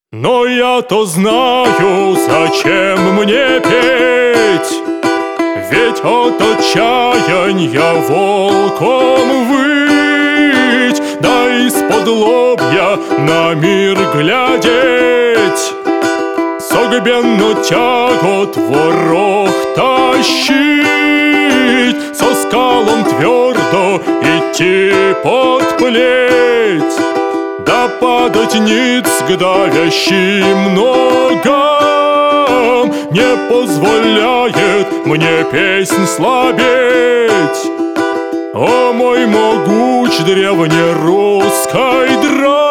Но я-то знаю, зачем мне петь, ведь от отчаяния волком выть, да из-под лобья на мир глядеть, согбенно тягот ворох тащить, со скалом твердо идти под плеть, да падать ниц к давящим ногам не позволяет мне песнь слабеть. О мой могуч древнерусской драм!